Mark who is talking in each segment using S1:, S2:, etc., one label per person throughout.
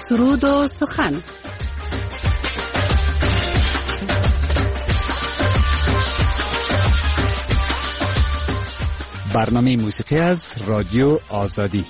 S1: سرود و سخن.
S2: برنامه موسیقی از رادیو آزادی.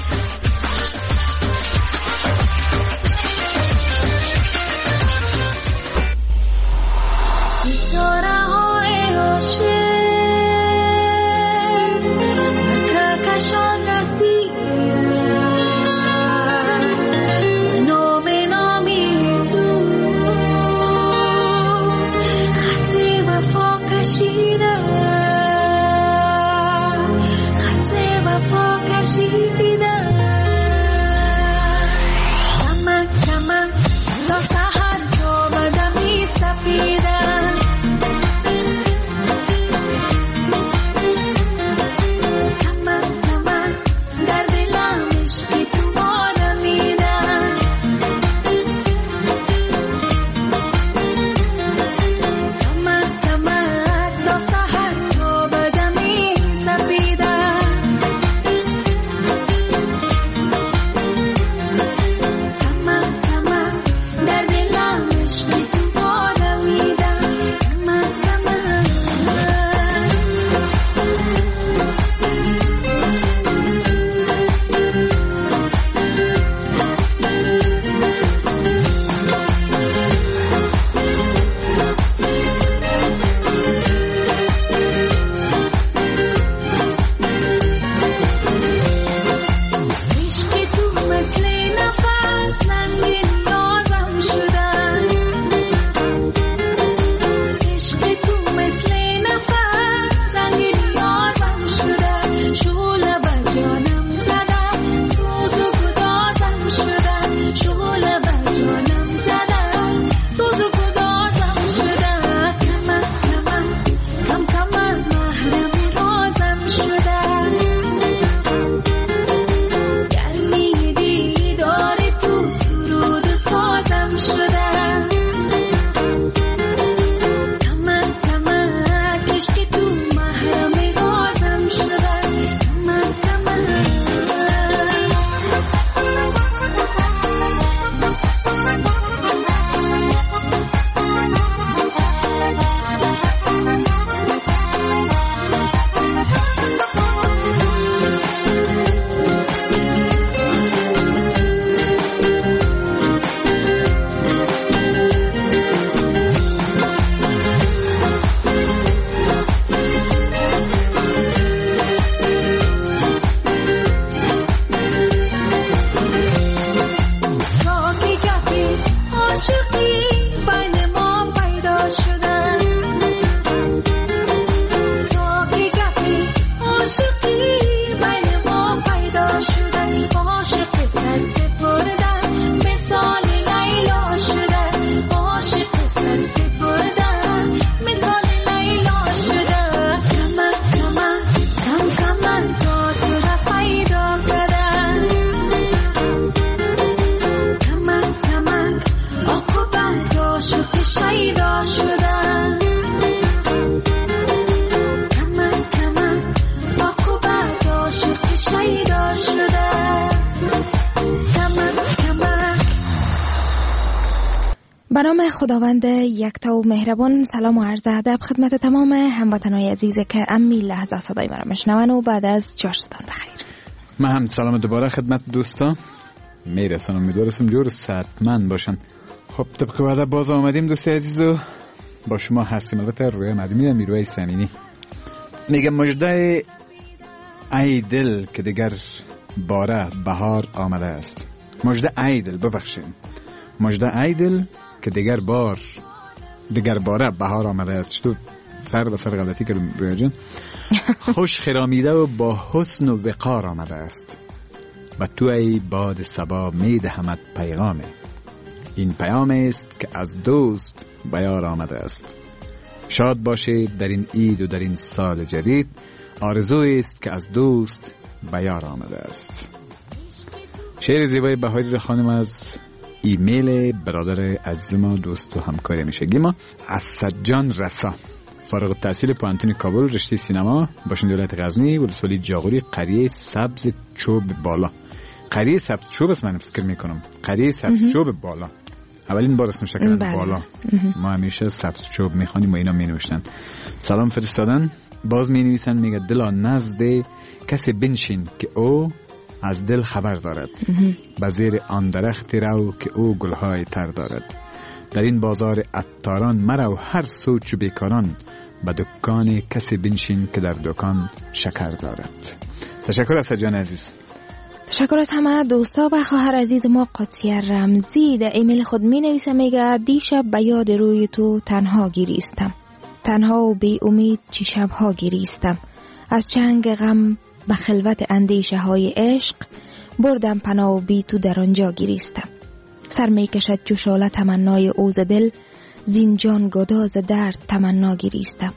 S3: به نام خداوند یکتا و مهربان، سلام و عرض ادب خدمت تمام هموطنان عزیز که امی لحظه صدای مرا میشنون و بعد از جاشتان بخیر.
S2: من هم سلام دوباره خدمت دوستان میرسانم، امیدوارم جور صحتمند باشن. خب طبق وعده باز آمدیم دوستی عزیز و با شما هستیم. البته روی مدیمی میروی سمینی میگه مژده ای دل که دیگر باره بهار آمده است. مژده ای دل، ببخشید، مژده ای دل که دیگر باره بهار آمده است. چطور سر به سر غلطی کردم رویا جان. خوش خرامیده و با حسن و وقار آمده است و تو ای باد صبا میدهمت پیغامه. این پیام است که از دوست به یار آمده است. شاد باشید در این عید و در این سال جدید. آرزویی است که از دوست به یار آمده است. شعر زیبای بهاری خانم از ایمیل برادر عزیز ما، دوست و همکار همیشگی ما، اسدجان رسا، فارغ التحصیل پوانتون کابل، رشته سینما، باشندگی ولایت غزنی، ولسوالی جاغوری، قریه سبز چوب بالا. قریه سبز چوب است، من فکر میکنم قریه سبز چوب بالا. اولین بار اسمش کردن بالا. ما همیشه سبز چوب میخوانیم و اینا مینوشتن. سلام فرستادن، باز مینویسن میگه دلا نزد کسی بنشین که او از دل خبر دارد، به زیر آن درخت رو که او گلهای تر دارد. در این بازار عطاران مرو هر سو چو بیکاران، به دکان کسی بنشین که در دکان شکر دارد. تشکر از جان عزیز.
S3: تشکر از همه دوستا و خواهر عزیز ما. قدسیه رمزی در ایمیل خود می نویسه، میگه دیشب به یاد روی تو تنها گریستم، تنها و بی امید چی شبها گریستم، از چنگ غم به خلوت اندیشه های عشق بردم پناه و بی تو در آنجا گریستم. سر می کشد چو شعله تمنای اوز دل، زین جان گداز درد تمنا گریستم.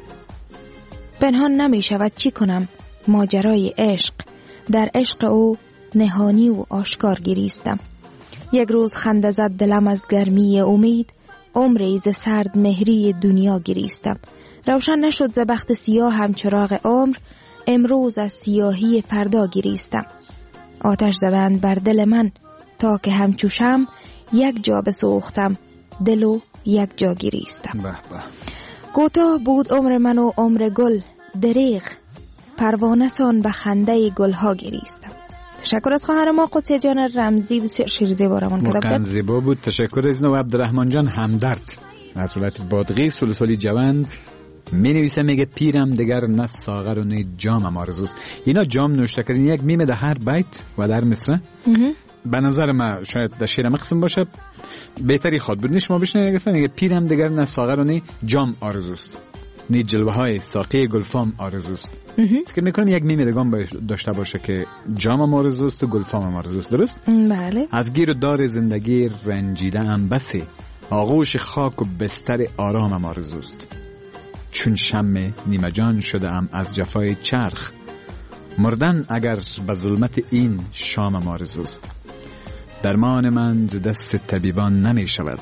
S3: پنهان نمی شود چی کنم ماجرای عشق، در عشق او نهانی و آشکار گریستم. یک روز خنده زد دلم از گرمی امید، عمری ز سرد مهری دنیا گریستم. روشن نشد ز بخت سیاه هم چراغ عمر، امروز از سیاهی فردا گریستم. آتش زدند بر دل من تا که همچو شمع، یک جا بسوختم دل و یک جا گریستم. کوتاه بود عمر من و عمر گل، دریغ پروانه سان به خنده گلها گریستم. تشکر از خواهر ما قدسیه جان رمزی، بسیار شعر زیبا رمان کتاب کرد.
S2: زیبا بود. تشکر از نو عبدالرحمن جان همدرد از ولایت بادغیس سلسلی جوند می نویسه، میگه پیرم دگر نه ساغر و نه جامم آرزوست. اینا جام نوشته کردین یک میمه در هر بیت و در مصرع. به نظر من شاید در شعر مقسم باشه، بهتری خواد بود شما بشنوید. گفتن میگه پیرم دگر نه ساغر و نه جام آرزوست، نه جلوه های ساقی گلفام آرزوست. فکر میکنم یک میمه دگان داشته باشه که جامم آرزوست و گلفامم آرزوست. درست؟
S3: بله.
S2: از گیر و دار زندگی رنجیده ام بسی، آغوش خاک و بستر آرامم آرزوست. چون شمع نیمه جان شده ام از جفای چرخ، مردن اگر به ظلمت این شامم آرزوست. درمان من ز دست طبیبان نمی شود،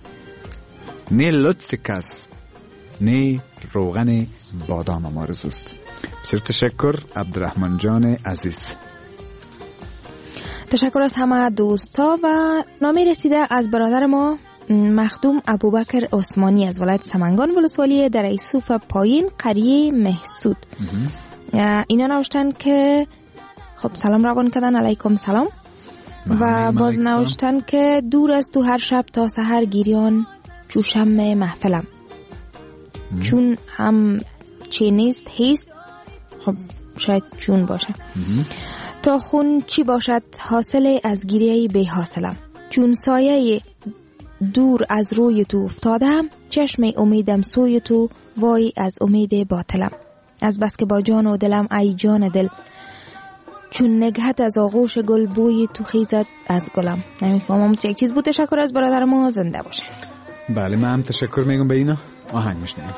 S2: نه لطف کس نه روغن بادامم آرزوست. بسیار تشکر عبدالرحمن جان عزیز.
S3: تشکر از همه دوستا. و نامی رسیده از برادر ما مخدوم ابوبکر عثمانی از ولایت سمنگان ولسوالی در ایسوف پایین قریه محسود. اینا نوشتن که خب سلام روان کردن، علیکم سلام. و باز نوشتن که دور از تو هر شب تا سحر گیریان چو شمع محفلم، چون هم چی نیست هیست، خب شاید چون باشه. تا خون چی باشد حاصل از گیریه بی حاصلم، چون سایه دور از روی تو افتادم، چشم امیدم سوی تو وای از امید باطلم. از بس که با جان و دلم ای جان دل، چون نگهت از آغوش گل بوی تو خیزد از گلم. نمیفهمم چه یک چیز بود. تشکر از برادر ما، زنده باشه.
S2: بله من هم تشکر میگم به اینا. آهنگ میشنیم.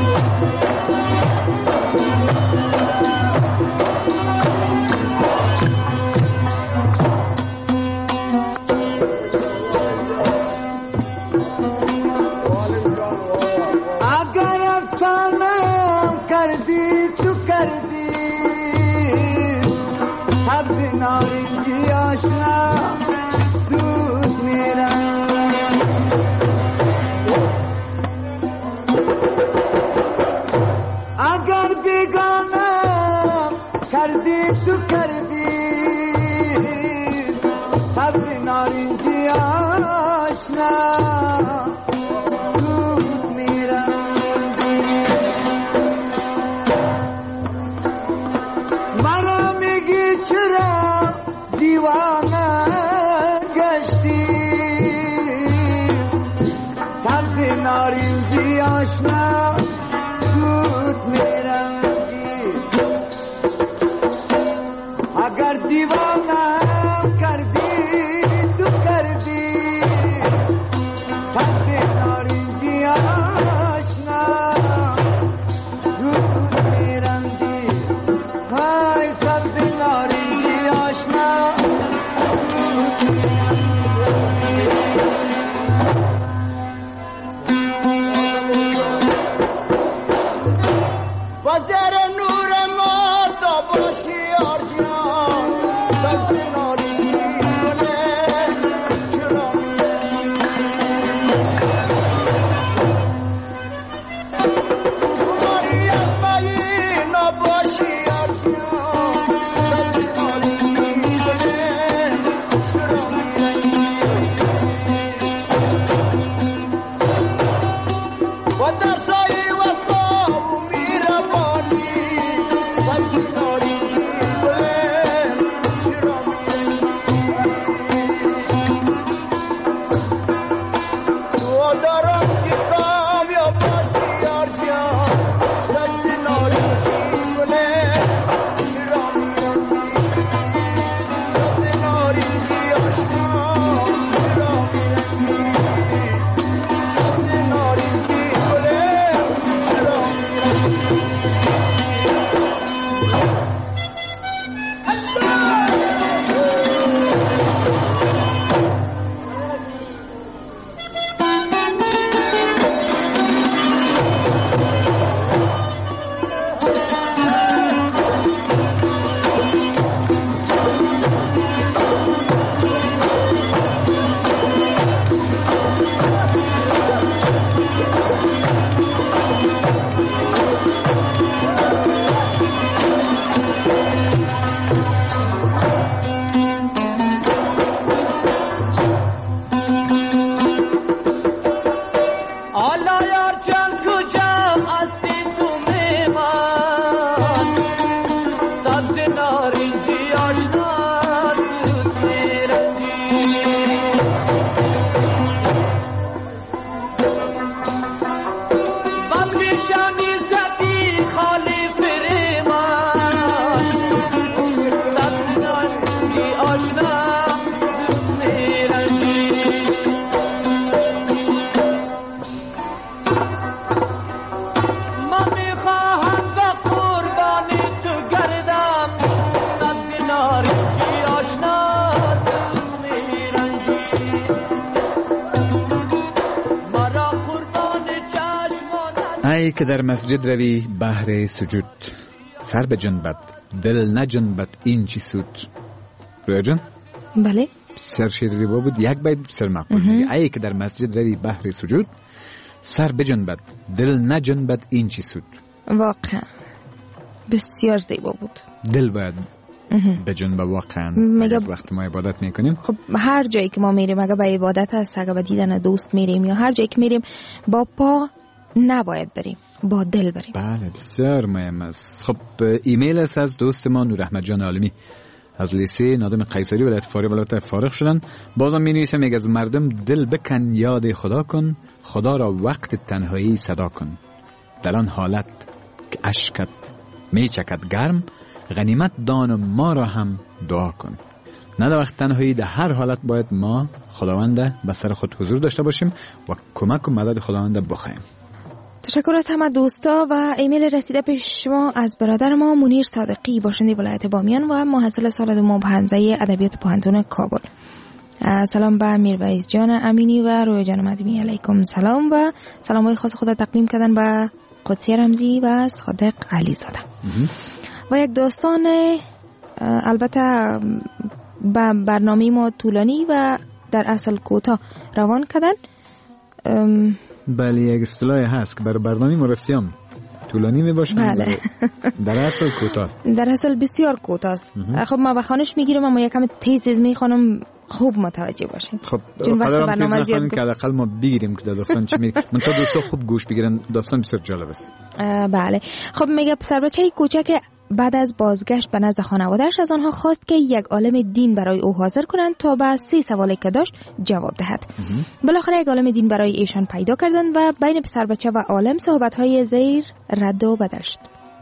S2: ای که در مسجد روی بهر سجود، سر بجنبد دل نجنبد این چی سود. رویا جان؟
S3: بله.
S2: بسیار شعر زیبا بود. یک بیت بسیار مقبول میگه ای که در مسجد روی بهر سجود، سر بجنبد دل نجنبد این چی سود.
S3: واقعا بسیار زیبا بود.
S2: دل باید بجنبه واقعا وقت ما عبادت میکنیم.
S3: خب هر جایی که ما میریم، اگه به عبادت هست، اگه به دیدن دوست میریم یا هر جایی که میریم، با پا نباید بریم، با دل بریم.
S2: بله بسیار مهم است. خب ایمیل است از دوست ما نور احمد جان عالمی از لیسه نادم قیصری ولایت فاریاب ولایت فارغ شدن. بازم می نویسه، میگه از مردم دل بکن یاد خدا کن، خدا را وقت تنهایی صدا کن. در آن حالت که اشکت می چکد گرم، غنیمت دان ما را هم دعا کن. نه در وقت تنهایی، در هر حالت باید ما خداوند به سر خود حضور داشته باشیم و کمک و مدد خداوند بخوایم.
S3: تشکر از همه دوستا و ایمیل رسیده پیش شما از برادر ما منیر صادقی باشنده ولایت بامیان و محصل سال دوم حوزه ادبیات پوهنتون کابل. سلام به میرویس جان امینی و رویا جان مدیمی، علیکم سلام و سلامای خاص خود تقدیم کردن به قدسی رمزی و صادق علی زاده. و یک داستان البته به برنامه ما طولانی و در اصل کوتاه روان کردن.
S2: بله، یک اصطلاحی هست که برای برنامه مرسیام طولانی می باشن.
S3: بله.
S2: در اصل کوتاه.
S3: در اصل بسیار کوتاه. خب ما بخوانش میگیرم اما یکم تیز میخوانم، خوب متوجه باشین.
S2: خب
S3: چون وقت برنامه زیاد
S2: که حداقل ما بگیریم که داستان چی میگه. من تا دوستا خوب گوش بگیرن، داستان بسیار جالب است.
S3: بله. خب میگه پسر بچه کوچک بعد از بازگشت به نزد خانواده‌اش از آنها خواست که یک عالم دین برای او حاضر کنند تا به 3 سوالی که داشت جواب دهد. بالاخره یک عالم دین برای ایشان پیدا کردند و بین پسر بچه و عالم صحبت‌های زیر رد و بدل شد.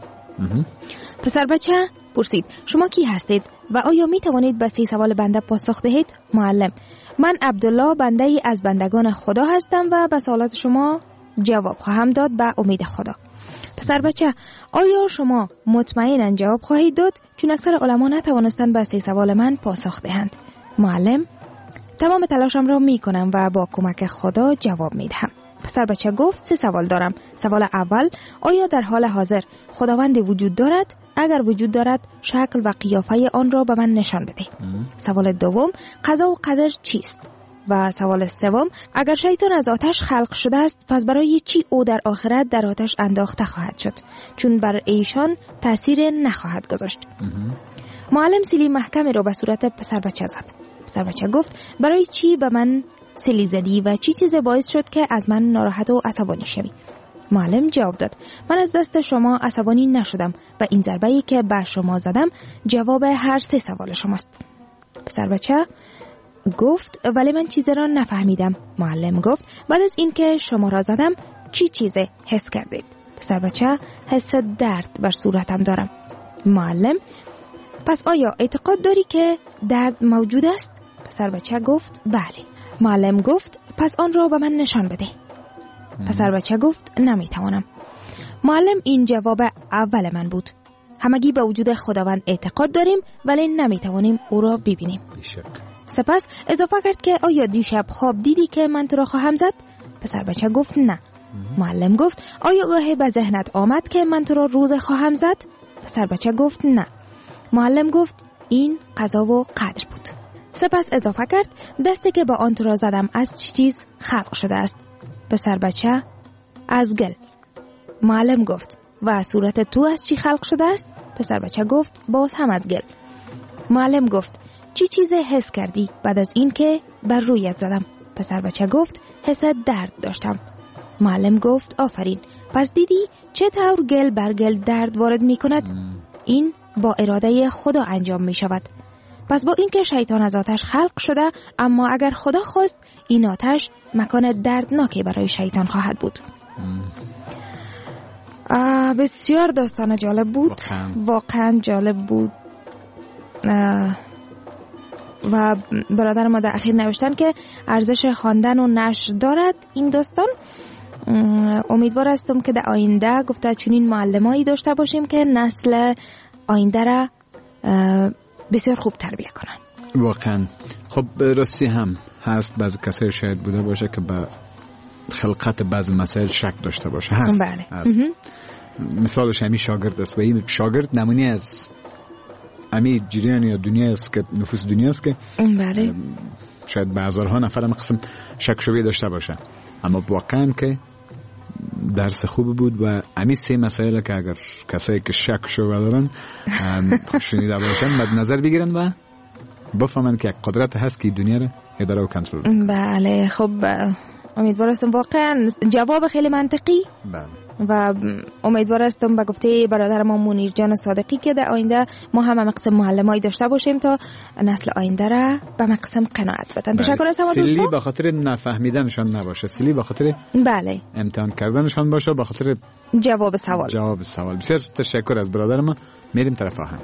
S3: پسر بچه پرسید: شما کی هستید و آیا می توانید به 3 سوال بنده پاسخ دهید؟ معلم: من عبدالله، بنده ای از بندگان خدا هستم و به سوالات شما جواب خواهم داد به امید خدا. پسر بچه: آیا شما مطمئناً جواب خواهید داد؟ چون اکثر علما نتوانستند به 3 سوال من پاسخ دهند. معلم: تمام تلاشم را می کنم و با کمک خدا جواب می دهم. پسر بچه گفت: 3 سوال دارم. سوال اول: آیا در حال حاضر خداوند وجود دارد؟ اگر وجود دارد شکل و قیافه آن را به من نشان بده. سوال دوم: قضا و قدر چیست؟ و سوال سوم: اگر شیطان از آتش خلق شده است پس برای چی او در آخرت در آتش انداخته خواهد شد؟ چون بر ایشان تأثیر نخواهد گذاشت. معلم سیلی محکمی را به صورت پسر بچه زد. پسر بچه گفت: برای چی به من سیلی زدی و چی چیز باعث شد که از من ناراحت و عصبانی شوی؟ معلم جواب داد: من از دست شما عصبانی نشدم و این ضربه‌ای که به شما زدم جواب هر 3 سوال شماست. پسر بچه گفت: ولی من چیزی را نفهمیدم. معلم گفت: بعد از این که شما را زدم چی چیزی حس کردید؟ پسر بچه: حس درد بر صورتم دارم. معلم: پس آیا اعتقاد داری که درد موجود است؟ پسر بچه گفت: بله. معلم گفت: پس آن را به من نشان بده. پسر بچه گفت: نمیتوانم. معلم: این جواب اول من بود. همگی به وجود خداوند اعتقاد داریم ولی نمیتوانیم او را ببینیم. سپس اضافه کرد که آیا دیشب خواب دیدی که من تو را خواهم زد؟ پسر بچه گفت: نه. معلم گفت: آیا گاهی به ذهنت آمد که من تو را روز خواهم زد؟ پسر بچه گفت: نه. معلم گفت: این قضا و قدر بود. سپس اضافه کرد: دستی که با آن تو را زدم از چه چیز خلق شده است؟ پسر بچه: از گل. معلم گفت: و صورت تو از چی خلق شده است؟ پسر بچه گفت: باز هم از گل. معلم گفت: چی چیزی حس کردی بعد از این که بر رویت زدم؟ پسر بچه گفت: حس درد داشتم. معلم گفت: آفرین. پس دیدی چه طور گل بر گل درد وارد می کند؟ این با اراده خدا انجام می شود. پس با اینکه شیطان از آتش خلق شده، اما اگر خدا خواست این آتش مکان دردناکی برای شیطان خواهد بود. بسیار داستان جالب بود، واقعا جالب بود. و برادر ما در اخیر نوشتن که ارزش خواندن و نشر دارد این داستان. امیدوار هستم که در آینده گفته چنین معلمایی داشته باشیم که نسل آینده را بسیار خوب تربیت کنن.
S2: واقعا. خب راستی هم هست بعضی کسای شاید بوده باشه که به خلقت بعضی مسائل شک داشته باشه. هست.
S3: بله.
S2: هست. مثالش همی شاگرد است و این شاگرد نمونی از امی جریان یا دنیا است که نفوس دنیا است که
S3: بله
S2: شاید به هزارها نفر هم قسم شک شبیه داشته باشه، اما واقعا که درس خوب بود و امی 3 مسائل که اگر کسایی که شک شبیه دارن شنیده باشن مد نظر بگیرن و بفهمن که یک قدرت هست که دنیا رو اداره و کنترل کنه.
S3: بله. خب امیدوار هستم واقعا جواب خیلی منطقی.
S2: بله.
S3: و امیدوار هستم به گفته برادر ما منیر جان صادقی که در آینده ما هم مقصد معلمایی داشته باشیم تا نسل آینده را به مقصد قناعت بدن. تشکر از شما دوستان.
S2: سیلی به خاطر نفهمیدنشان نباشه، سیلی به خاطر
S3: بله
S2: امتحان کردنشان باشه، به خاطر
S3: جواب سوال.
S2: بسیار تشکر از برادر ما. میریم طرف آهنگ.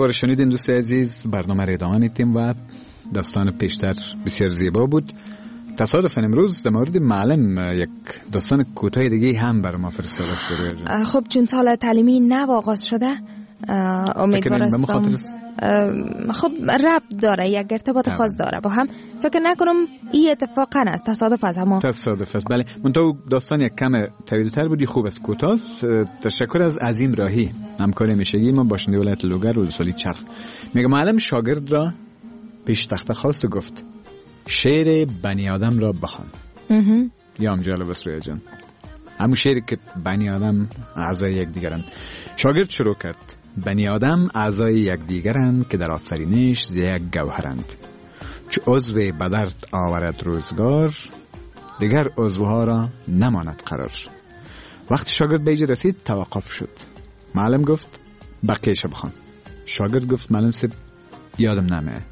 S2: بار شنیدین دوست عزیز، برنامه را ادامه میدیم و داستان پیشتر بسیار زیبا بود. تصادفاً امروز در مورد معلم یک داستان کوتاه دیگه هم برای ما فرستاده شده.
S3: خب چون سال تعلیمی نو آغاز شده، امیدوار هستم خب ربط داره، یک ارتباط خاص داره با هم. فکر نکنم این اتفاقا است، تصادف از همه
S2: تصادف است. بله، منتها داستان یک کم طویل‌تر بودی، خوب است، کوتاه. تشکر از عظیم راهی، همکار همیشگی ما، باشنده ولایت لوگر، روزسالی چرخ. میگه معلم شاگرد را پیش تخته خواست و گفت شعر بنی آدم را بخوان. یا هم جالب است رویا جان، همون شعری که بنی آدم اعضای یکدیگرند. شاگرد شروع کرد: بنی آدم اعضای یکدیگرند که در آفرینش ز یک گوهرند. چو عضو به درد آورد روزگار، دیگر عضوها را نماند قرار. وقتی شاگرد به اینجا رسید توقف شد. معلم گفت بقیه‌شو بخوان. شاگرد گفت معلم صاحب یادم نمیاد.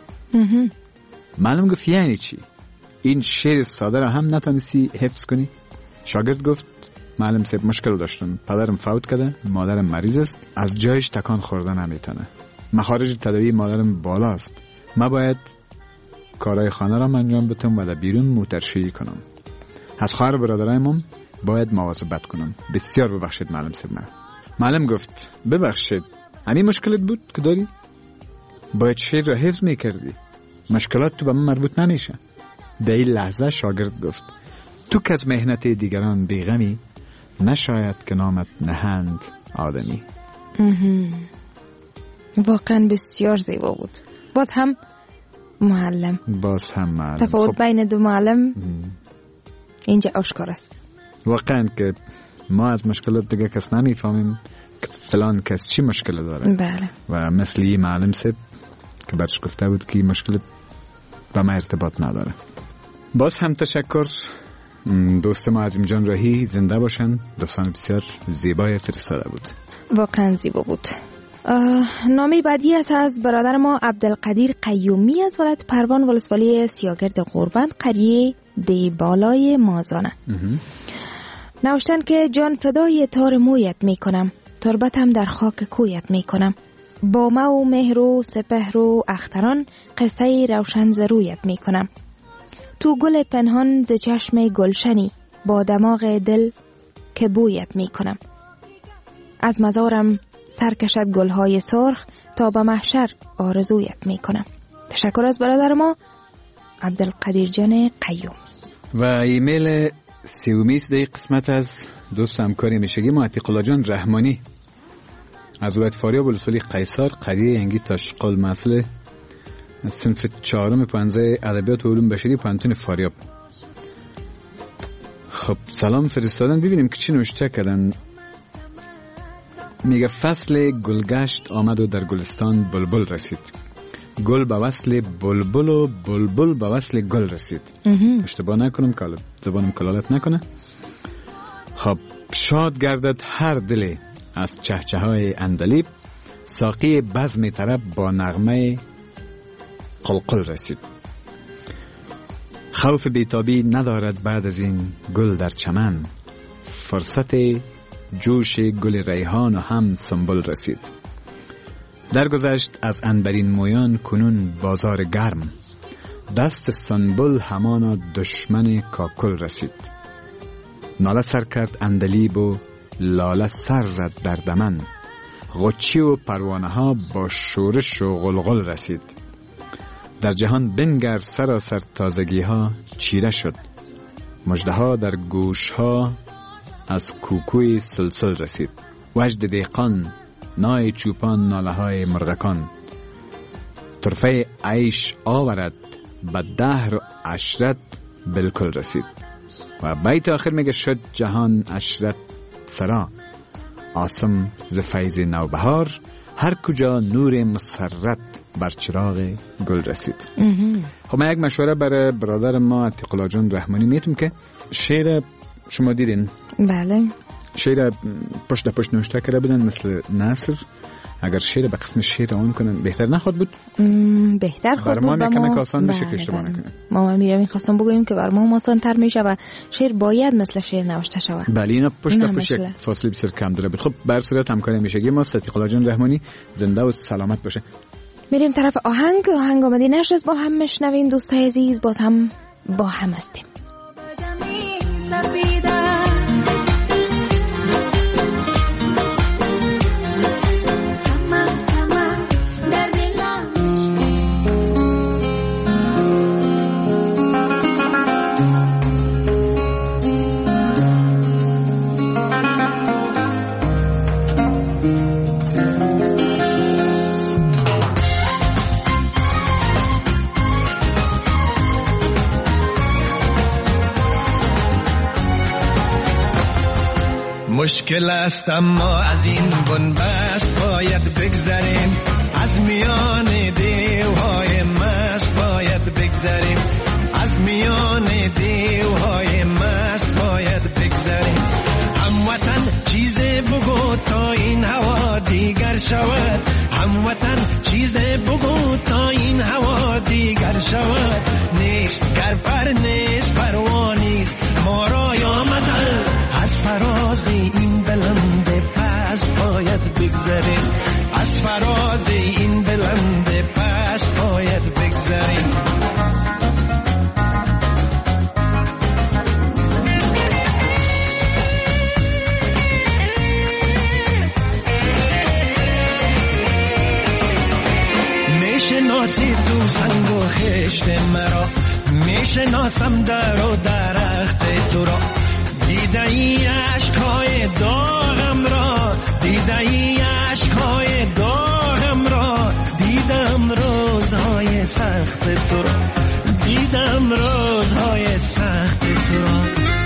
S2: معلم گفت یعنی چی؟ این شعر ساده را هم نتونستی حفظ کنی؟ شاگرد گفت معلم صاحب مشکل داشتم، پدرم فوت کرده، مادرم مریض است، از جایش تکان خورده نمیتونه، مخارج تداوی مادرم بالاست، من باید کارهای خانه را انجام بدم و در بیرون موترشویی کنم، از خواهر برادرایمم باید مواظبت کنم. بسیار ببخشید معلم صاحب. معلم گفت ببخشید، همین مشکلت بود که داری؟ باید شعر را حفظ میکردی، مشکلات تو به من مربوط نمیشه. در این لحظه شاگرد گفت تو که از مهنت دیگران بیغمی، نشاید که نامت نهند آدمی.
S3: واقعا بسیار زیبا بود. باز هم معلم. تفاوت بین دو معلم اینجا آشکار است.
S2: واقعا که ما از مشکلات دیگه کس نمیفهمیم که فلان کس چی مشکل داره.
S3: بله.
S2: و مثل این معلم صاحب که برش گفته بود که مشکل با ما ارتباط نداره. باز هم تشکر. دوست ما عظیم جان راهی زنده باشن. داستان بسیار زیبای فرستاده بود.
S3: واقعا زیبا بود. نامی بعدی است از برادر ما عبدالقدیر قیومی از ولایت پروان، ولسوالی سیاگرد غربند، قریه دی بالای مازانه. نوشتن که جان فدای تار مویت می کنم، تربتم در خاک کویت می کنم، با ما و مهر و سپهر و اختران، قصه روشن ز رویت می کنم. تو گل پنهان ز چشم گلشنی، با دماغ دل که بویت می کنم. از مزارم سرکشد گلهای سرخ، تا به محشر آرزویت می کنم. تشکر از برادر ما عبدالقدیر جان قیومی.
S2: و ایمیل سیومیس در قسمت از دوست همکاری میشگی ما عتیق الله جان رحمانی از ولایت فاریاب، ولسوالی قیصر، قریه ینگی تاشقال، مسئله صنف 4 پانزه ادبیات و علوم بشری، پانتون فاریاب. خب سلام فرستادن، ببینیم که چی نوشته کردن. میگه فصل گلگشت آمد و در گلستان بلبل رسید، گل به وصل بلبل و بلبل به وصل گل رسید. اشتباه نکنم که زبانم کلالت نکنه. خب شاد گردد هر دل از چهچه‌های اندلیب، ساقی بزم طرب با نغمه قلقل رسید. خوف بیتابی ندارد بعد از این گل در چمن، فرصت جوش گل ریحان و هم سنبل رسید. درگذشت از عنبرین مویان کنون بازار گرم، دست سنبل همانا دشمن کاکل رسید. ناله سر کرد اندلیب و لاله سر زد در دمن، غچی و پروانه ها با شورش و غلغل رسید. در جهان بنگر سراسر تازگی ها چیره شد، مژده ها در گوش ها از کوکوی سلسل رسید. وجد دیقان نای چوپان ناله های مرغکان، طرفه عیش آورد به دهر و عشرت بالکل رسید. و بیت آخر میگه شد جهان عشرت سرا، آسم ز فیض نوبهار، هر کجا نور مسرت بر چراغ گل رسید. خب من یک مشوره برای برادر ما عتیق الله جان رحمانی میتونم که شعر شما دیدین؟
S3: بله.
S2: شعر پشت پشت نوشته کرده بودن مثل نثر. اگر شعر به قسم شعر آن کنن بهتر نخواد بود؟
S3: بهتر خود بود.
S2: بر ما آسان میشه که اشتباه نکنه.
S3: ما میرم خواستم بگویم که بر ما آسان تر میشه و شعر باید مثل شعر نوشته شود.
S2: بله اینا پشت پشت فاصله بسیار کم داره. خب بر صورت همکاری میشگی ما صدیق الله جان رحمانی زنده و سلامت باشه. میریم
S3: طرف آهنگ آمدی نشست با هم میشنویم دوستای عزیز. باز هم با هم هستیم.
S1: مشکل است اما از این بنبست باید بگذریم، از میان دیوهای مست باید بگذریم، از میان دیوهای مست باید بگذریم. هموطن چیز بگو تا این هوا دیگر شود، هموطن چیز بگو تا این هوا دیگر شود. نیست گر پر نیست پروانیست ما را آمدن، از فراز این بلند پس باید بگذریم، از فراز این بلند پس باید بگذریم. میشناسی تو سنگ و خشت مرا، میشناسم در و درخت تو را، دیده ای عشقای داغم را، دیده ای عشقای داغم را، دیدم روزهای سخت تو را، دیدم روزهای سخت تو را.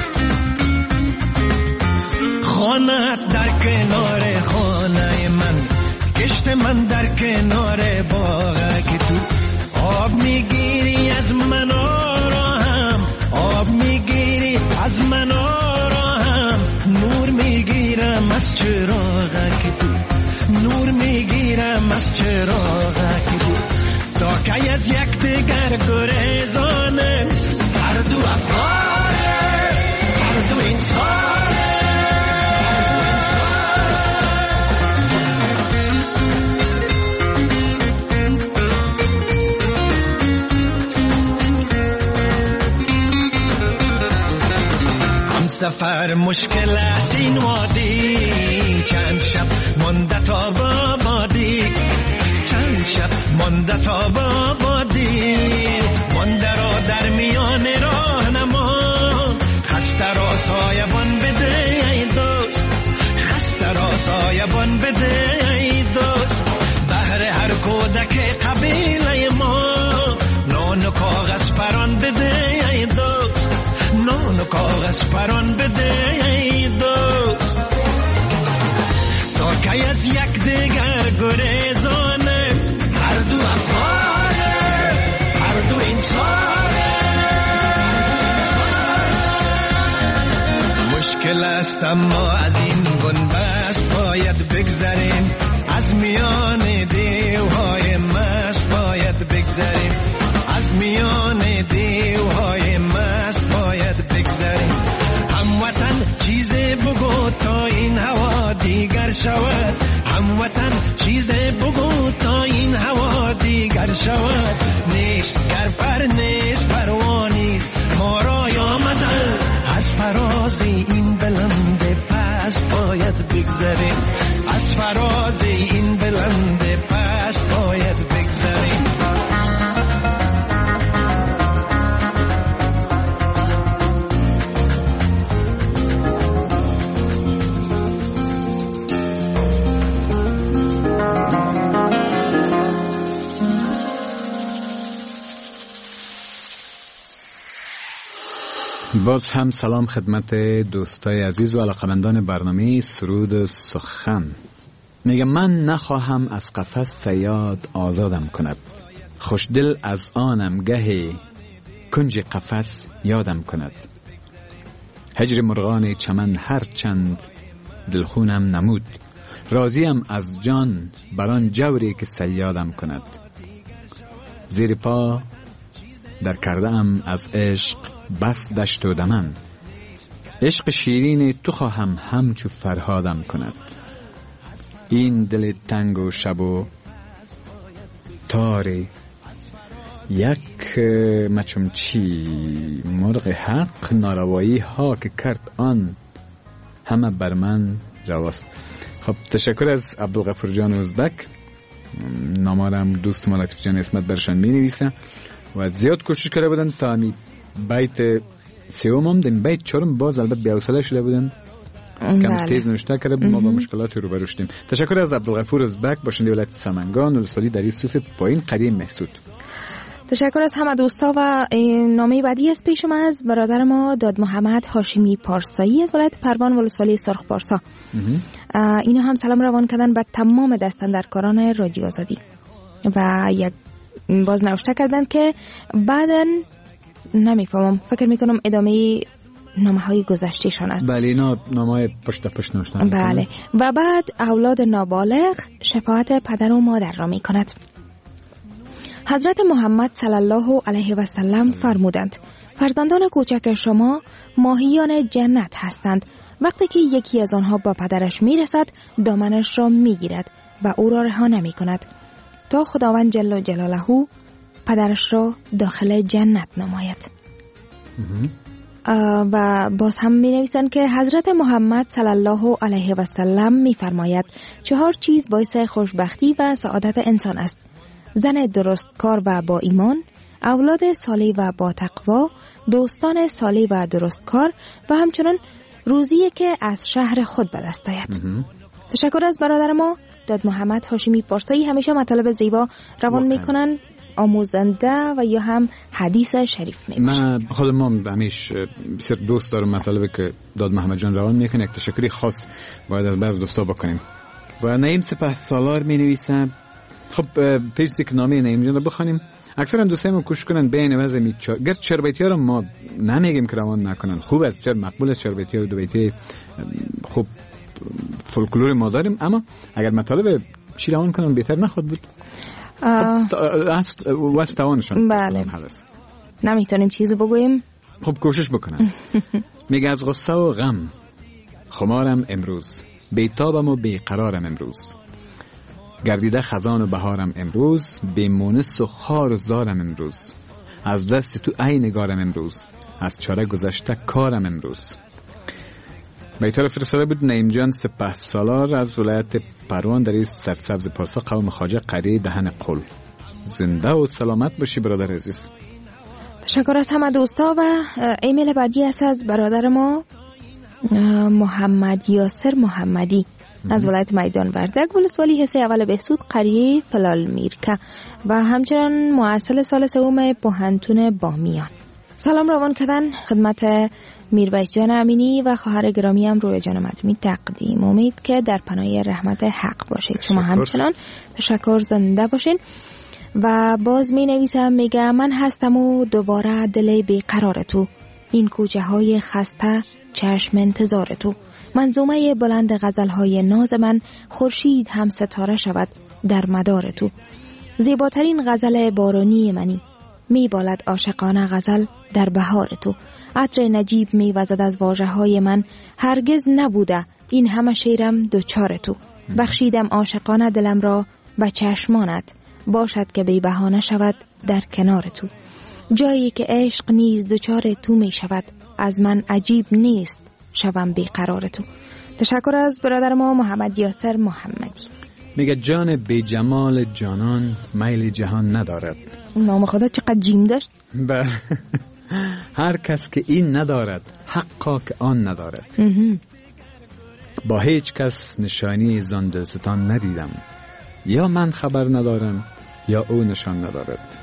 S1: خانه‌ات در کنار خانه من، کشت من در کنار باغ که تو آب میگیری از من آرام، آب میگیری از من آرام، نور میگیرم از چراغ که تو، نور میگیرم از چراغ که تو. تا که از یک دیگر گریزانه، هر دو افغانه، هر دو انسانه. سفر مشکل است این وادی، چند شب مانده تا بابادی، چند شب مانده تا بابادی، مانده را در میان راهنما، خسته را سایبان بده ای دوست، خسته را سایبان بده ای دوست. بهر هر کودک قبیله ما نان و کاغذ پران بده ای دوست، نان و کاغذ پران بده ای دوست. تا که از یک دیگر گریزانه، هر دو افغانه، هر دو انسانه. مشکل است اما از این بنبست باید بگذریم، از میان دیوهای مست باید بگذریم، از میان دیوهای مست باید بگذریم. هموطن چیز بگو تا این هوا دیگر شود، هموطن چیز بگو تا این هوا دیگر شود. نیست گر پر نیست پروانیست ما را آمدن، از فراز این بلند پس باید بگذریم، از فراز این بلند پس باید بگذریم.
S2: باز هم سلام خدمت دوستای عزیز و علاقمندان برنامه سرود سخن. میگم من نخواهم از قفس صیاد آزادم کند، خوشدل از آنم گهی کنج قفس یادم کند. هجر مرغان چمن هر چند دلخونم نمود. راضیم از جان بران جوری که صیادم کند. زیر پا در کردم از عشق بس دشت و دمن. عشق شیرین تو خواهم همچو فرهادم کند. این دل تنگ و شب و تاری یک مچم چی مرغ حق ناروایی ها که کرد آن همه بر من رواست. خب تشکر از عبدالغفور جان ازبک. نامارم دوست ملطف جان اسمت برشان می نویسه و زیاد کوشش کرده بودن تا همی بیت سیومم دیم بیت چهارم باز البته بی‌حوصله شده بودن کم تیز نوشته کرده ما با مشکلات روبرو شدیم. تشکر از عبدالغفور ازبک باشنده ولایت سمنگان ولسوالی در صوف پایین قریه محسود.
S3: تشکر از همه دوستا و نامه بعدی از پیش ما از برادر ما داد محمد هاشمی پارسایی از ولایت پروان ولسوالی سرخ پارسا. اینا هم سلام روان کردن به تمام دستاندرکاران رادیو آزادی و یک باز نوشته کردن که بعداً نمیفهمم فکر میکنم ادامه نامه های گذشته شان است.
S2: بله اینا نامه های پشت نوشتن.
S3: بله و بعد اولاد نابالغ شفاعت پدر و مادر را میکند. حضرت محمد صلی الله علیه و سلم فرمودند فرزندان کوچک شما ماهیان جنت هستند. وقتی که یکی از آنها با پدرش میرسد دامنش را میگیرد و او را رها نمی کند تا خداوند جل جلاله پدرش را داخل جنت نماید. و باز هم می نویسند که حضرت محمد صلی الله علیه و سلم می فرماید 4 چیز باعث خوشبختی و سعادت انسان است: زن درست کار و با ایمان، اولاد صالح و با تقوا، دوستان صالح و درست کار و همچنان روزی که از شهر خود به دست آید. تشکر از برادر ما داد محمد هاشمی پارسایی. همیشه مطالب زیبا روان میکنن، آموزنده و یا هم حدیث شریف میباشن.
S2: من خودم همیشه بسیار دوست دارم مطالبی که داد محمد جان روان میکنه. یک تشکری خاص باید از بعض دوستا بکنیم. و نعیم سپهسالار می نویسم. خب پیش که نامه نعیم جان رو بخوانیم. اکثر دوستان کوشش کنن بین وضع میچا گرد چربیتی‌ها رو ما نمیگیم که روان نکنن. خوب است، چرا مقبول است چربیتی‌ها و دو بیتی خوب فولکلور ما داریم، اما اگر مطالب چی روان کنن بهتر نخواد بود. واسطوانشون
S3: بله نمیتونیم چیزی بگوییم.
S2: خب کوشش بکنن. میگه از غصه و غم خمارم امروز، بیتابم و بیقرارم امروز، گردیده خزان و بهارم امروز، بیمونس و خار و زارم امروز، از دست تو ای نگارم امروز، از چاره گذشته کارم امروز. بیتار فرستاده بود نعیم جان سپهسالار از ولایت پروان در سرسبز پارسا قوم خواجه قریه دهن قل. زنده و سلامت باشی برادر عزیز.
S3: تشکر از همه دوستا. و ایمیل بعدی است از برادر ما محمد یاسر محمدی از ولایت میدان وردک ولسوالی حصه اول بهسود قریه فلال میرکه و همچنان محصل سال سوم پوهنتون بامیان. سلام روان کردن خدمت میربایس جان امینی و خواهر گرامی هم روی جان مدومی تقدیم. امید که در پناه رحمت حق باشید. شما همچنان تشکر، زنده باشین. و باز می نویسم میگه من هستم و دوباره دل بیقرار تو، این کوچه های خسته چشم انتظار تو، منظومه بلند غزل های ناز من خورشید هم ستاره شود در مدار تو، زیباترین غزل بارانی منی، می بالد عاشقانه غزل در بهار تو، عطر نجیب می وزد از واژه های من، هرگز نبوده این همه شیرم دوچار تو، بخشیدم عاشقانه دلم را به چشمانت، باشد که بی بهانه شود در کنار تو، جایی که عشق نیز دوچار تو می شود، از من عجیب نیست شوم بیقرار تو. تشکر از برادر ما محمد یاسر محمدی.
S2: میگه جان بی جمال جانان میل جهان ندارد.
S3: نام خدا چقدر جیم داشت.
S2: هر کس که این ندارد حقا که آن ندارد. با هیچ کس نشانی زان دلستان ندیدم، یا من خبر ندارم یا او نشان ندارد.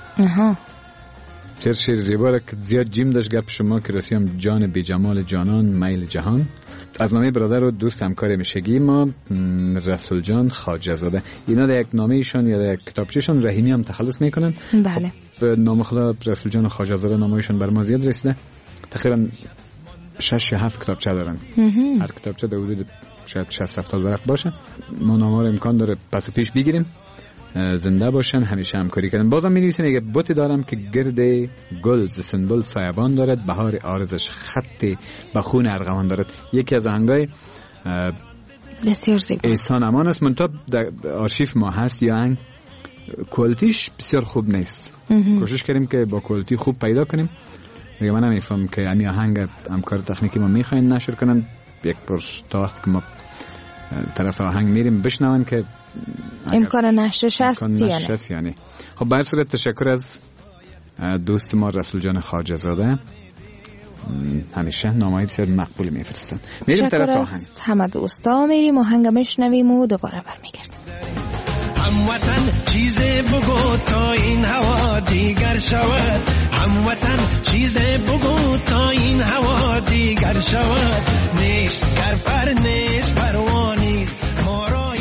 S2: چرا شیر زیباره که زیاد جیم داشت گپ شما که رسیم جان بی جمال جانان میل جهان. از نامه برادر و دوست همکار میشگی ما رسول جان خواجه زاده. اینا در یک نامه ایشان یا در یک کتابچهشان رهینی هم تخلص میکنن.
S3: بله.
S2: خب نام خدا رسول جان خواجه زاده نامه ایشان بر ما زیاد رسیده. تقریبا 6 یا 7 کتابچه دارن. هر کتابچه در حدود شاید 60-70 ورق باشه. ما نامه رو امکان داره پس پیش بگیریم، زنده باشن، همیشه همکاری کردن. بازم می‌نویسن میگه بوتی دارم که گرد گل ز سنبل سایبان دارد، بهار عارضش خط به خون ارغوان دارد. یکی از آهنگای
S3: بسیار زیبا
S2: احسان امان است، منتها در آرشیف ما هست. یا آهنگ کوالتیش بسیار خوب نیست. کوشش کردیم که با کوالتی خوب پیدا کنیم. دیگه من نمیفهم که این آهنگ همکار تکنیکی ما میخواین نشر کنن، یک پرس تا وقت که ما طرف آهنگ میریم بشنون که
S3: امکان نشرش هست
S2: یعنی. خب به هر صورت تشکر از دوست ما رسول جان خواجه زاده، همیشه نامه‌های بسیار مقبول میفرستن. میریم طرف آهنگ.
S3: همه دوستا میریم آهنگ میشنویم و دوباره برمیگردیم.
S1: هموطن چیز بگو تا این هوا دیگر شود، هموطن چیز بگو تا این هوا دیگر شود. نیست گر پر نیست پروانیست ما را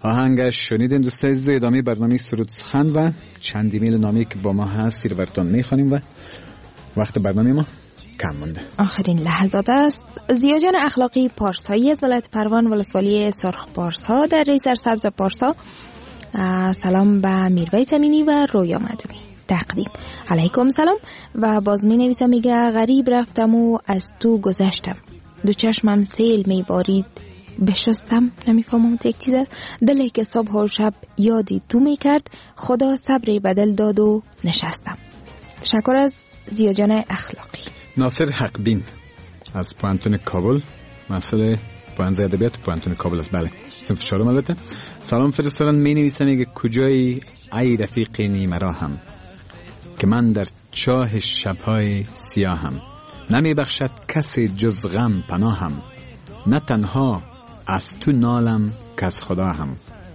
S2: آهنگش شنیدین دوستای عزیز. ادامه برنامه سرود سخن و چند ایمیل نامی که با ما هست رو براتون میخوانیم و وقت برنامه ما کم مونده.
S3: آخرین لحظات است. زیاجان اخلاقی پارسایی از ولایت پروان ولسوالی سرخ پارسا در ری سرسبز پارسا سلام به میرویس امینی و رویا مدنی تقدیم. علیکم سلام. و باز می نویسم میگه غریب رفتم و از تو گذشتم، دو چشمم سیل می بارید بشستم. نمیفهمم تو یک چیز است. دلی که صبح و شب یادی تو می کرد، خدا صبری بدل داد و نشستم. تشکر از زیاجان اخلاقی.
S2: ناصر حقبین از پوانتون کابل، مسئله پوانزه ادبیات پوانتون کابل است. بله صنف 4 البته. سلام فرستادن. می نویسن میگه کجایی ای رفیق نیمرا هم، که من در چاه شبهای سیاهم. نمی بخشد کسی جز غم پناهم، نه تنها از تو نالم که از خدا هم.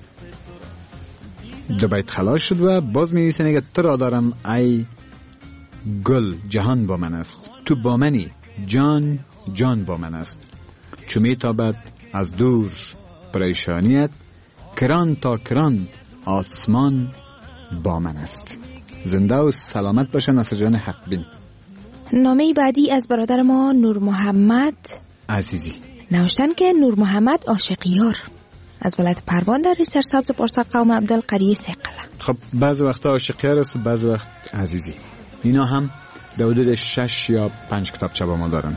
S2: دو بیت خلاص شد و باز می نویسن میگه تو را دارم ای گل جهان با من است، تو با منی جان جان با من است. چو می تابد از دور پریشانیت، کران تا کران آسمان با من است. زنده و سلامت باشن ناصر جان حقبین.
S3: نامه بعدی از برادر ما نور محمد
S2: عزیزی
S3: نوشتن که نور محمد عاشقیار از ولایت پروان در ری سرسبز پارسا قوم عبدالقریه سقله.
S2: خب بعض وقتا عاشقیار است و بعض وقت عزیزی. اینا هم در حدود 6 یا 5 کتابچه با ما دارن.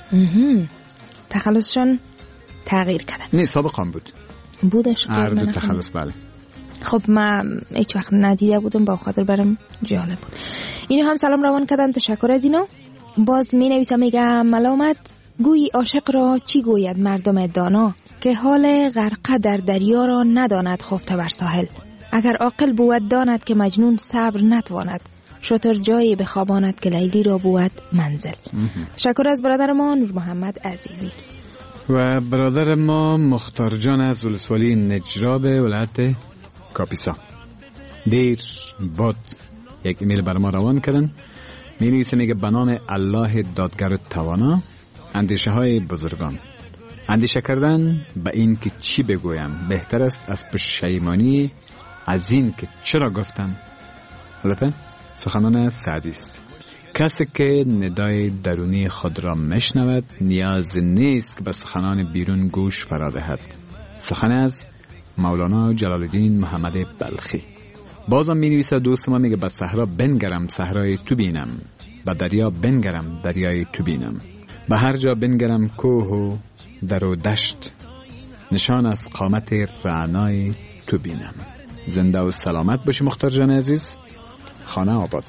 S3: تخلصشون تغییر کردن؟ نه
S2: سابق هم
S3: بودش
S2: هر دو تخلص. بله.
S3: خب من هیچ وقت ندیده بودم، با خاطر برام جالب بود. اینو هم سلام روان کردن. تشکر از اینا. باز می نویسم میگه ملامت گویی عاشق را چی گوید مردم دانا، که حال غرقه در دریا را نداند خفته بر ساحل. اگر عاقل بود داند که مجنون صبر نتواند، شتر جایی بخواباند که لیلی را بود منزل. تشکر از برادر ما نور محمد عزیزی.
S2: و برادر ما مختار جان از ولسوالی نجراب ولایت کاپیسا دیر بود یک ایمیل بر ما روان کردن. می نویسه میگه به نام الله دادگر توانا، اندیشه های بزرگان. اندیشه کردن به این که چی بگویم بهتر است از پشیمانی از این که چرا گفتم. البته سخنان سعدی است. کسی که ندای درونی خود را مشنود نیاز نیست که به سخنان بیرون گوش فرا دهد. سخن از مولانا جلال الدین محمد بلخی. بازم می نویسه دوست ما میگه به صحرا بنگرم صحرای تو بینم، به دریا بنگرم دریای تو بینم، به هر جا بنگرم کوه و در و دشت، نشان از قامت رعنای تو بینم. زنده و سلامت باشی مختار جان عزیز. خانه آباد.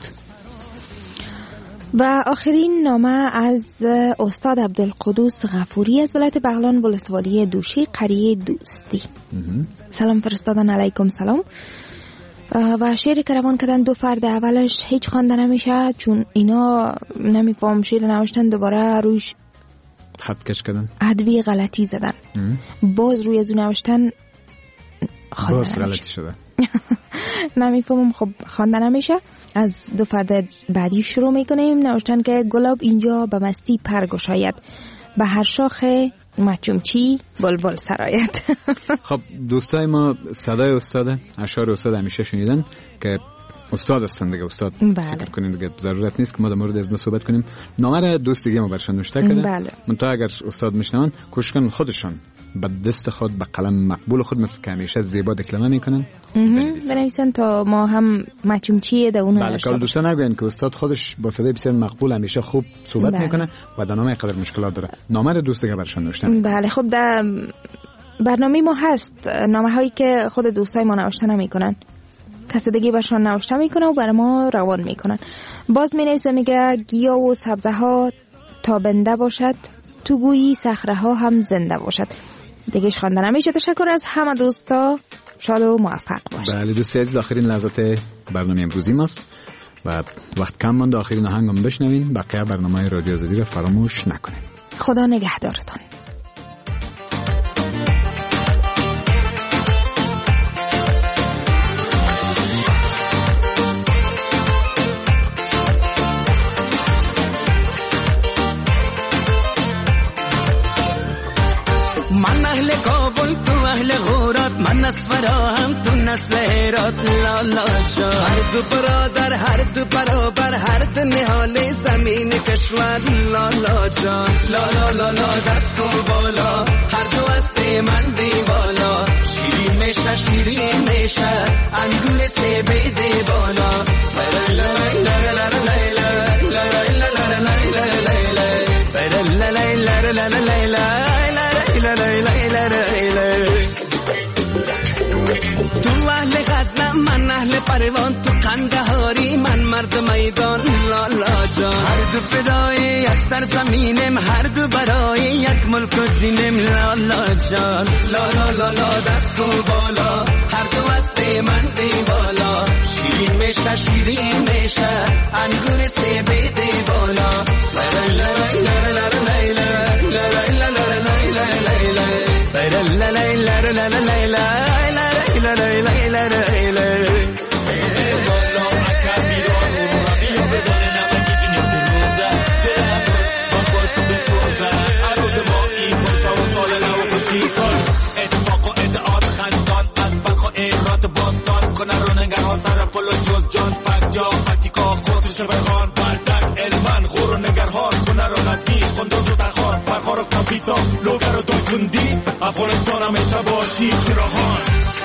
S3: و آخرین نامه از استاد عبدالقدوس غفوری از ولایت بغلان ولسوالی دوشی قریه دوستی. سلام فرستادن. علیکم سلام. و شعری که روان کردن دو فرد اولش هیچ خوانده نمیشه چون اینا نمیفهم شعر نوشتن، دوباره روش
S2: خط کش کردن،
S3: ادبی غلطی زدن، باز روی از اون نوشتن
S2: باز غلطی شده.
S3: نمیفهمم. خب خوانده نمیشه. از دو فرد بعدی شروع میکنیم. نوشتن که گلاب اینجا به مستی پرگشاید، به هر شاخ مچومچی بلبل سرایت.
S2: خب دوستای ما صدای استاد، اشعار استاد همیشه شنیدن که استاد هستن دیگه. استاد فکر کنین دیگه ضرورت نیست که ما در مورد از صحبت کنیم. نامه را دوست دیگه ما برشان نوشته کردن.
S3: بله.
S2: منتها اگر استاد میشنون کوشش کنن خودشان به دست خود به قلم مقبول خود مثل که همیشه زیبا دکلمه میکنن
S3: بنویسن تا ما هم مچومچیه ده اونها
S2: بله. که دوستان نگوین که استاد خودش با صدای بسیار مقبول همیشه خوب صحبت میکنه و در نامه قدر مشکلات داره. نامه را دوست دیگه برشان نوشتن.
S3: بله. خب در برنامه ما هست نامه هایی که خود دوستای ما نوشته نمیکنن، کسی دیگه برشان نوشته میکنه و برای ما روان میکنن. باز می نویسه میگه گیاه و سبزه ها تابنده باشد، تو گویی صخره ها هم زنده باشد. دیگهش خوانده نمیشه. تشکر از همه دوستا، شاد و موفق باشید.
S2: بله دوستی عزیز، آخرین لحظات برنامه امروزی ماست و وقت کم مانده آخرین آهنگم بشنوین. بقیه برنامه رادیو آزادی رو فراموش نکنید.
S3: خدا نگهدارتان.
S1: من اهل کابل تو اهل غورات، من
S4: من از فراهم تو نسل هرات لالا جان. هر دو برادر هر دو برابر هر دو نهال زمین کشور لالا جان. لالا لالا دست کو بالا هر دو از من دی بالا. شیرین میشه شیرین میشه انگور سه بیده بالا. تو اهل غزنم من اهل پروان. تو قندهاری من مرد میدان لالا جان. هر دو فدای یک سر زمینم هر دو برای یک ملک و دینم لالا جان. لالا لالا دست کو بالا هر دو است من دی بالا. شیرین میشه شیرین میشه انگور سه بیده بالا. افغانستان همیشه باشی چراغان.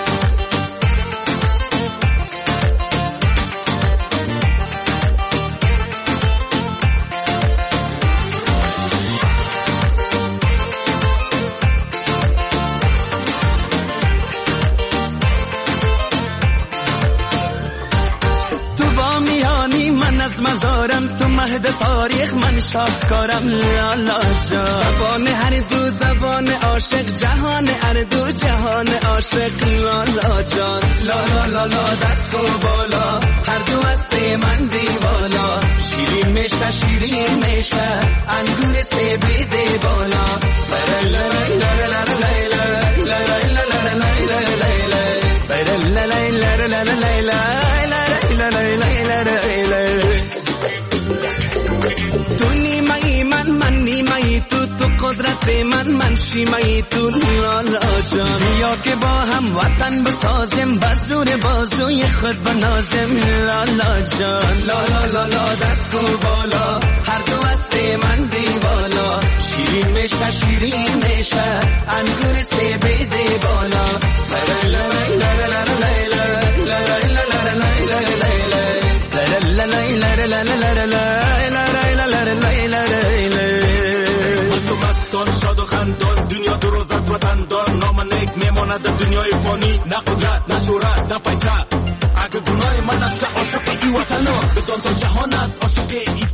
S4: از مزارم تو مهد تاریخ من شاهکارم لالا جان. زبان هر دو زبان عاشق جهان هر دو جهان عاشق لالا جان. لالا لالا دست کو بالا هر دو است من دی بالا. شیرین میشه شیرین میشه انگور سه بیده بالا. تو نیمه‌ای من نیمه‌ای تو قدرت من شیمه‌ای تو لالا جان. یا که با هم وطن بسازیم بزرگ بازوی خود بنازیم لالا جان. لالا لالا دست کو بالا هر دو است من دی بالا. شیرین میشه شیرین میشه انگور سه بیده بالا. شاد و خندان دنیا دو روز از وطن دار. نام نیک میماند دنیای فانی. نه قدرت نه شهرت نه پیسه. اگه گناه من است عاشق ای وطن ها بدان تا جهان است عاشق ای